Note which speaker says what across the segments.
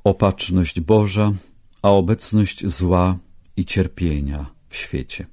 Speaker 1: Opatrzność Boża, a obecność zła i cierpienia w świecie.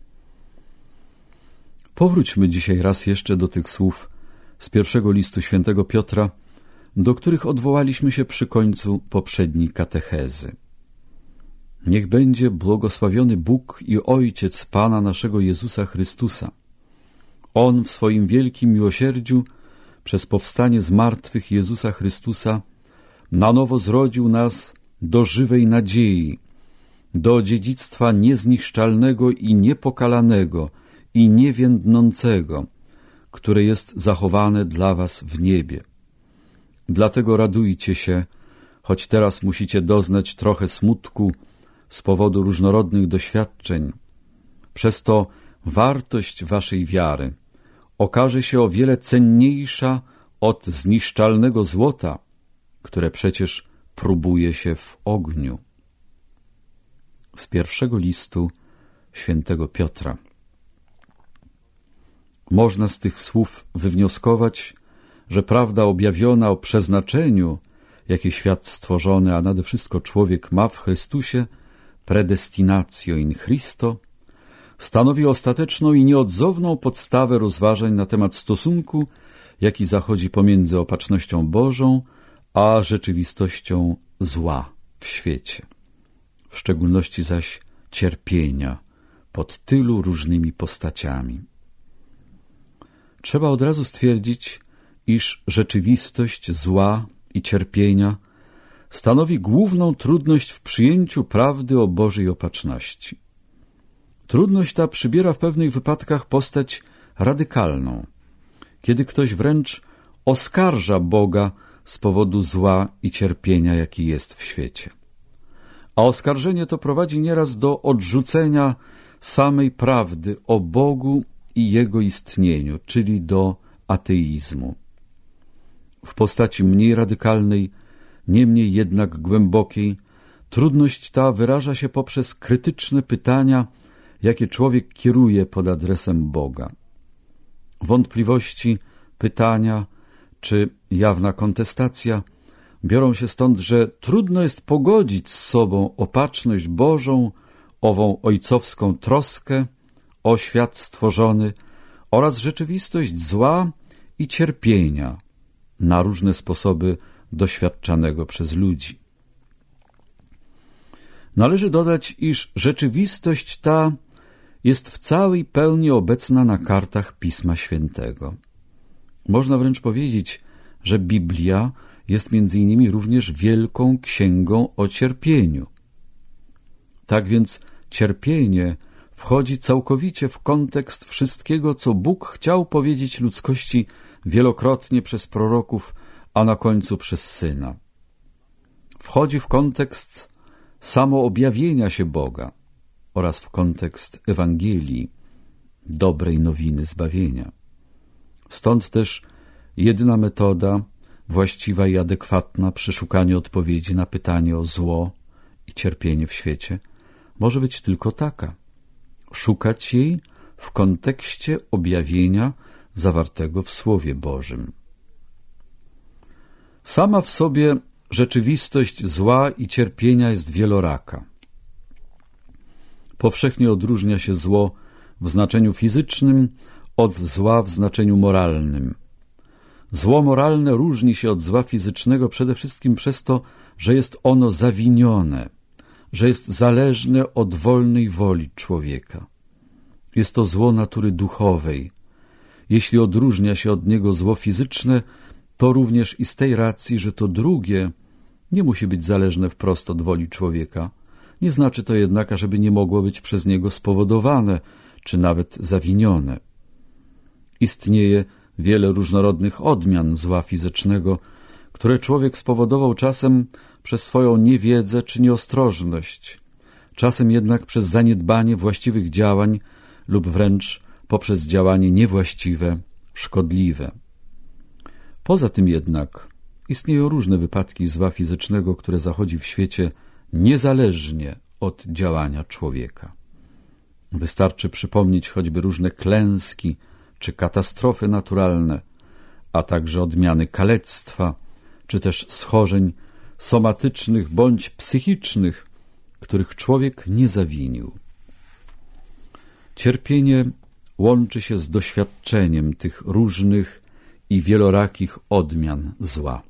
Speaker 1: Powróćmy dzisiaj raz jeszcze do tych słów z pierwszego listu świętego Piotra, do których odwołaliśmy się przy końcu poprzedniej katechezy. Niech będzie błogosławiony Bóg i Ojciec Pana naszego Jezusa Chrystusa. On w swoim wielkim miłosierdziu przez powstanie z martwych Jezusa Chrystusa na nowo zrodził nas do żywej nadziei, do dziedzictwa niezniszczalnego i niepokalanego i niewiędnącego, które jest zachowane dla was w niebie. Dlatego radujcie się, choć teraz musicie doznać trochę smutku z powodu różnorodnych doświadczeń. Przez to wartość waszej wiary okaże się o wiele cenniejsza od zniszczalnego złota, które przecież próbuje się w ogniu. Z pierwszego listu świętego Piotra. Można z tych słów wywnioskować, że prawda objawiona o przeznaczeniu, jakie świat stworzony, a nade wszystko człowiek ma w Chrystusie, predestinatio in Christo, stanowi ostateczną i nieodzowną podstawę rozważań na temat stosunku, jaki zachodzi pomiędzy opatrznością Bożą a rzeczywistością zła w świecie, w szczególności zaś cierpienia pod tylu różnymi postaciami. Trzeba od razu stwierdzić, iż rzeczywistość zła i cierpienia stanowi główną trudność w przyjęciu prawdy o Bożej opatrzności. Trudność ta przybiera w pewnych wypadkach postać radykalną, kiedy ktoś wręcz oskarża Boga z powodu zła i cierpienia, jaki jest w świecie. A oskarżenie to prowadzi nieraz do odrzucenia samej prawdy o Bogu i Jego istnieniu, czyli do ateizmu. W postaci mniej radykalnej, niemniej jednak głębokiej, trudność ta wyraża się poprzez krytyczne pytania, jakie człowiek kieruje pod adresem Boga. Wątpliwości, pytania czy jawna kontestacja biorą się stąd, że trudno jest pogodzić z sobą opatrzność Bożą, ową ojcowską troskę o świat stworzony oraz rzeczywistość zła i cierpienia na różne sposoby doświadczanego przez ludzi. Należy dodać, iż rzeczywistość ta jest w całej pełni obecna na kartach Pisma Świętego. Można wręcz powiedzieć, że Biblia jest między innymi również wielką księgą o cierpieniu. Tak więc cierpienie wchodzi całkowicie w kontekst wszystkiego, co Bóg chciał powiedzieć ludzkości wielokrotnie przez proroków, a na końcu przez Syna. Wchodzi w kontekst samoobjawienia się Boga oraz w kontekst Ewangelii, dobrej nowiny zbawienia. Stąd też jedyna metoda, właściwa i adekwatna przy szukaniu odpowiedzi na pytanie o zło i cierpienie w świecie, może być tylko taka: szukać jej w kontekście objawienia zawartego w Słowie Bożym. Sama w sobie rzeczywistość zła i cierpienia jest wieloraka. Powszechnie odróżnia się zło w znaczeniu fizycznym od zła w znaczeniu moralnym. Zło moralne różni się od zła fizycznego przede wszystkim przez to, że jest ono zawinione, że jest zależne od wolnej woli człowieka. Jest to zło natury duchowej. Jeśli odróżnia się od niego zło fizyczne, to również i z tej racji, że to drugie nie musi być zależne wprost od woli człowieka. Nie znaczy to jednak, ażeby nie mogło być przez niego spowodowane, czy nawet zawinione. Istnieje wiele różnorodnych odmian zła fizycznego, które człowiek spowodował czasem przez swoją niewiedzę czy nieostrożność, czasem jednak przez zaniedbanie właściwych działań lub wręcz poprzez działanie niewłaściwe, szkodliwe. Poza tym jednak istnieją różne wypadki zła fizycznego, które zachodzi w świecie niezależnie od działania człowieka. Wystarczy przypomnieć choćby różne klęski czy katastrofy naturalne, a także odmiany kalectwa, czy też schorzeń somatycznych bądź psychicznych, których człowiek nie zawinił. Cierpienie łączy się z doświadczeniem tych różnych i wielorakich odmian zła.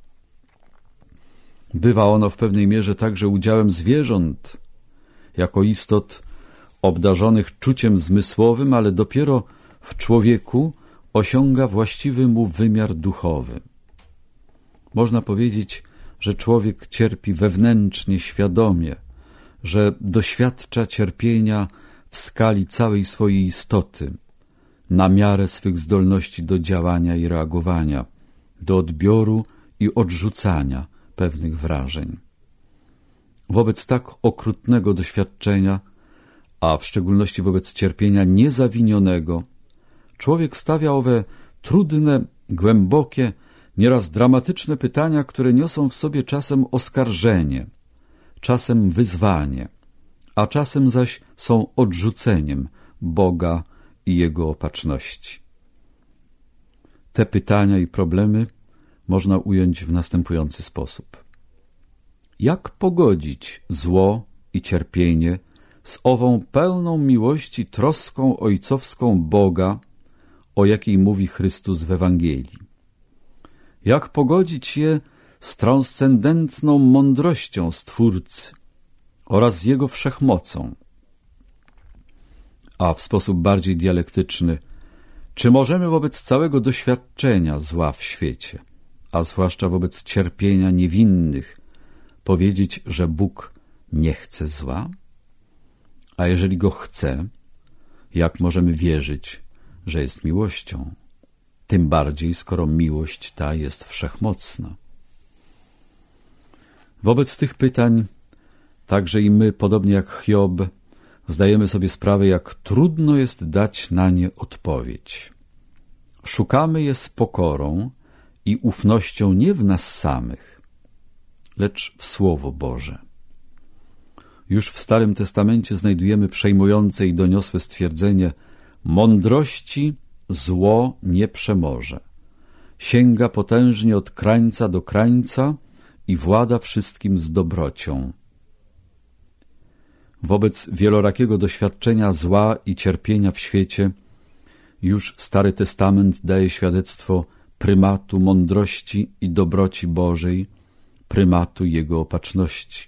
Speaker 1: Bywa ono w pewnej mierze także udziałem zwierząt, jako istot obdarzonych czuciem zmysłowym, ale dopiero w człowieku osiąga właściwy mu wymiar duchowy. Można powiedzieć, że człowiek cierpi wewnętrznie, świadomie, że doświadcza cierpienia w skali całej swojej istoty, na miarę swych zdolności do działania i reagowania, do odbioru i odrzucania pewnych wrażeń. Wobec tak okrutnego doświadczenia, a w szczególności wobec cierpienia niezawinionego, człowiek stawia owe trudne, głębokie, nieraz dramatyczne pytania, które niosą w sobie czasem oskarżenie, czasem wyzwanie, a czasem zaś są odrzuceniem Boga i Jego opatrzności. Te pytania i problemy można ująć w następujący sposób. Jak pogodzić zło i cierpienie z ową pełną miłości troską ojcowską Boga, o jakiej mówi Chrystus w Ewangelii? Jak pogodzić je z transcendentną mądrością Stwórcy oraz z Jego wszechmocą? A w sposób bardziej dialektyczny, czy możemy wobec całego doświadczenia zła w świecie, a zwłaszcza wobec cierpienia niewinnych, powiedzieć, że Bóg nie chce zła? A jeżeli go chce, jak możemy wierzyć, że jest miłością? Tym bardziej, skoro miłość ta jest wszechmocna. Wobec tych pytań także i my, podobnie jak Hiob, zdajemy sobie sprawę, jak trudno jest dać na nie odpowiedź. Szukamy je z pokorą i ufnością nie w nas samych, lecz w Słowo Boże. Już w Starym Testamencie znajdujemy przejmujące i doniosłe stwierdzenie: mądrości zło nie przemoże. Sięga potężnie od krańca do krańca i włada wszystkim z dobrocią. Wobec wielorakiego doświadczenia zła i cierpienia w świecie już Stary Testament daje świadectwo prymatu mądrości i dobroci Bożej, prymatu Jego opatrzności.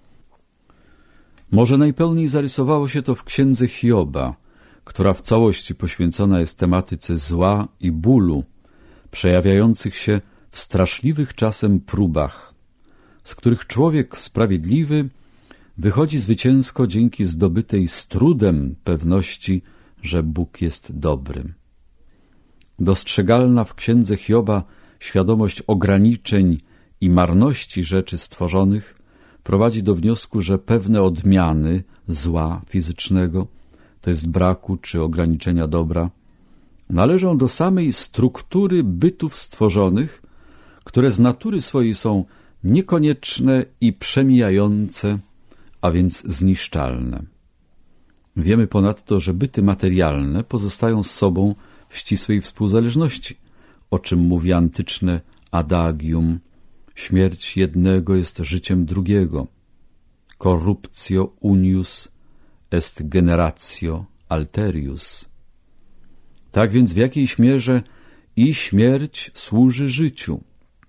Speaker 1: Może najpełniej zarysowało się to w księdze Hioba, która w całości poświęcona jest tematyce zła i bólu, przejawiających się w straszliwych czasem próbach, z których człowiek sprawiedliwy wychodzi zwycięsko dzięki zdobytej z trudem pewności, że Bóg jest dobrym. Dostrzegalna w księdze Hioba świadomość ograniczeń i marności rzeczy stworzonych prowadzi do wniosku, że pewne odmiany zła fizycznego, to jest braku czy ograniczenia dobra, należą do samej struktury bytów stworzonych, które z natury swojej są niekonieczne i przemijające, a więc zniszczalne. Wiemy ponadto, że byty materialne pozostają z sobą w ścisłej współzależności, o czym mówi antyczne adagium: śmierć jednego jest życiem drugiego. Corruptio unius est generatio alterius. Tak więc w jakiejś mierze i śmierć służy życiu.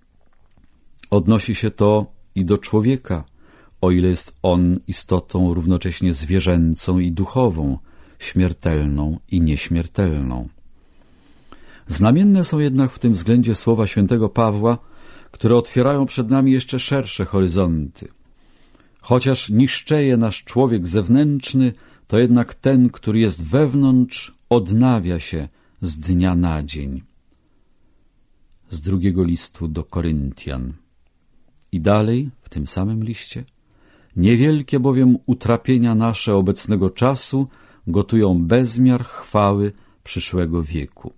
Speaker 1: Odnosi się to i do człowieka, o ile jest on istotą równocześnie zwierzęcą i duchową, śmiertelną i nieśmiertelną. Znamienne są jednak w tym względzie słowa świętego Pawła, które otwierają przed nami jeszcze szersze horyzonty. Chociaż niszczeje nasz człowiek zewnętrzny, to jednak ten, który jest wewnątrz, odnawia się z dnia na dzień. Z drugiego listu do Koryntian. I dalej, w tym samym liście: niewielkie bowiem utrapienia nasze obecnego czasu gotują bezmiar chwały przyszłego wieku.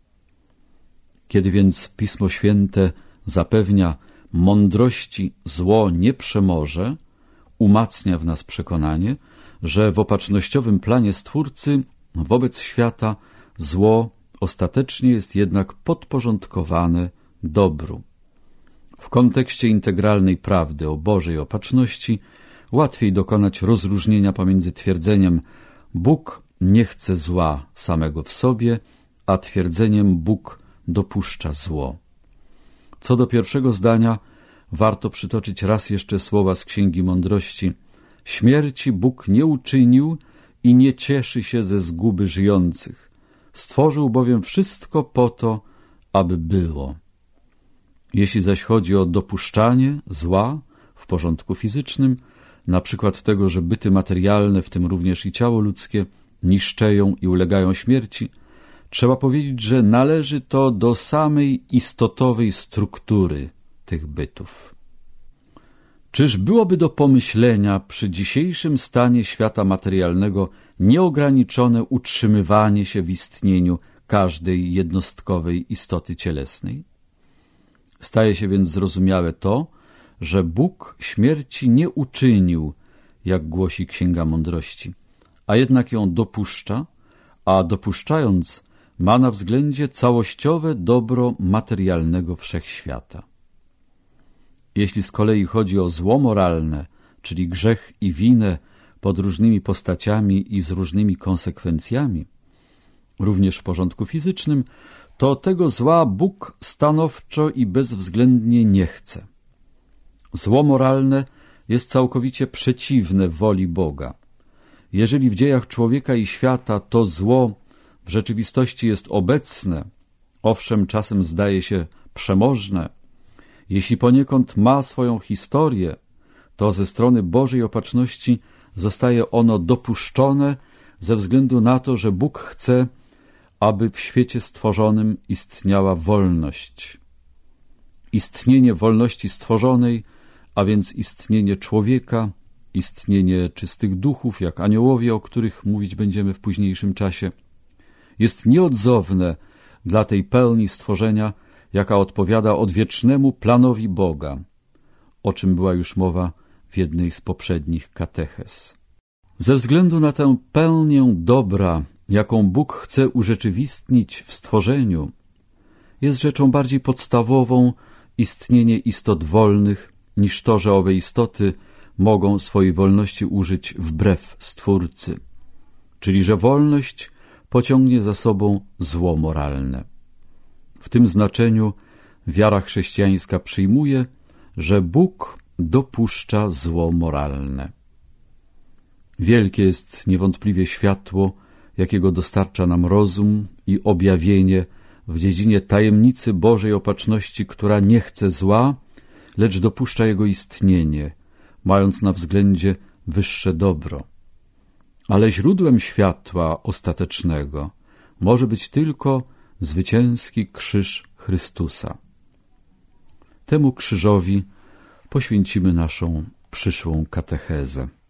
Speaker 1: Kiedy więc Pismo Święte zapewnia mądrości zło nie przemoże, umacnia w nas przekonanie, że w opatrznościowym planie Stwórcy wobec świata zło ostatecznie jest jednak podporządkowane dobru. W kontekście integralnej prawdy o Bożej opatrzności łatwiej dokonać rozróżnienia pomiędzy twierdzeniem Bóg nie chce zła samego w sobie, a twierdzeniem Bóg dopuszcza zło. Co do pierwszego zdania, warto przytoczyć raz jeszcze słowa z Księgi Mądrości. Śmierci Bóg nie uczynił i nie cieszy się ze zguby żyjących. Stworzył bowiem wszystko po to, aby było. Jeśli zaś chodzi o dopuszczanie zła w porządku fizycznym, na przykład tego, że byty materialne, w tym również i ciało ludzkie, niszczeją i ulegają śmierci, trzeba powiedzieć, że należy to do samej istotowej struktury tych bytów. Czyż byłoby do pomyślenia przy dzisiejszym stanie świata materialnego nieograniczone utrzymywanie się w istnieniu każdej jednostkowej istoty cielesnej? Staje się więc zrozumiałe to, że Bóg śmierci nie uczynił, jak głosi Księga Mądrości, a jednak ją dopuszcza, a dopuszczając ma na względzie całościowe dobro materialnego wszechświata. Jeśli z kolei chodzi o zło moralne, czyli grzech i winę pod różnymi postaciami i z różnymi konsekwencjami, również w porządku fizycznym, to tego zła Bóg stanowczo i bezwzględnie nie chce. Zło moralne jest całkowicie przeciwne woli Boga. Jeżeli w dziejach człowieka i świata to zło w rzeczywistości jest obecne, owszem, czasem zdaje się przemożne, jeśli poniekąd ma swoją historię, to ze strony Bożej opatrzności zostaje ono dopuszczone ze względu na to, że Bóg chce, aby w świecie stworzonym istniała wolność. Istnienie wolności stworzonej, a więc istnienie człowieka, istnienie czystych duchów, jak aniołowie, o których mówić będziemy w późniejszym czasie, jest nieodzowne dla tej pełni stworzenia, jaka odpowiada odwiecznemu planowi Boga, o czym była już mowa w jednej z poprzednich katechez. Ze względu na tę pełnię dobra, jaką Bóg chce urzeczywistnić w stworzeniu, jest rzeczą bardziej podstawową istnienie istot wolnych, niż to, że owe istoty mogą swojej wolności użyć wbrew Stwórcy, czyli że wolność pociągnie za sobą zło moralne. W tym znaczeniu wiara chrześcijańska przyjmuje, że Bóg dopuszcza zło moralne. Wielkie jest niewątpliwie światło, jakiego dostarcza nam rozum i objawienie w dziedzinie tajemnicy Bożej opatrzności, która nie chce zła, lecz dopuszcza jego istnienie, mając na względzie wyższe dobro. Ale źródłem światła ostatecznego może być tylko zwycięski krzyż Chrystusa. Temu krzyżowi poświęcimy naszą przyszłą katechezę.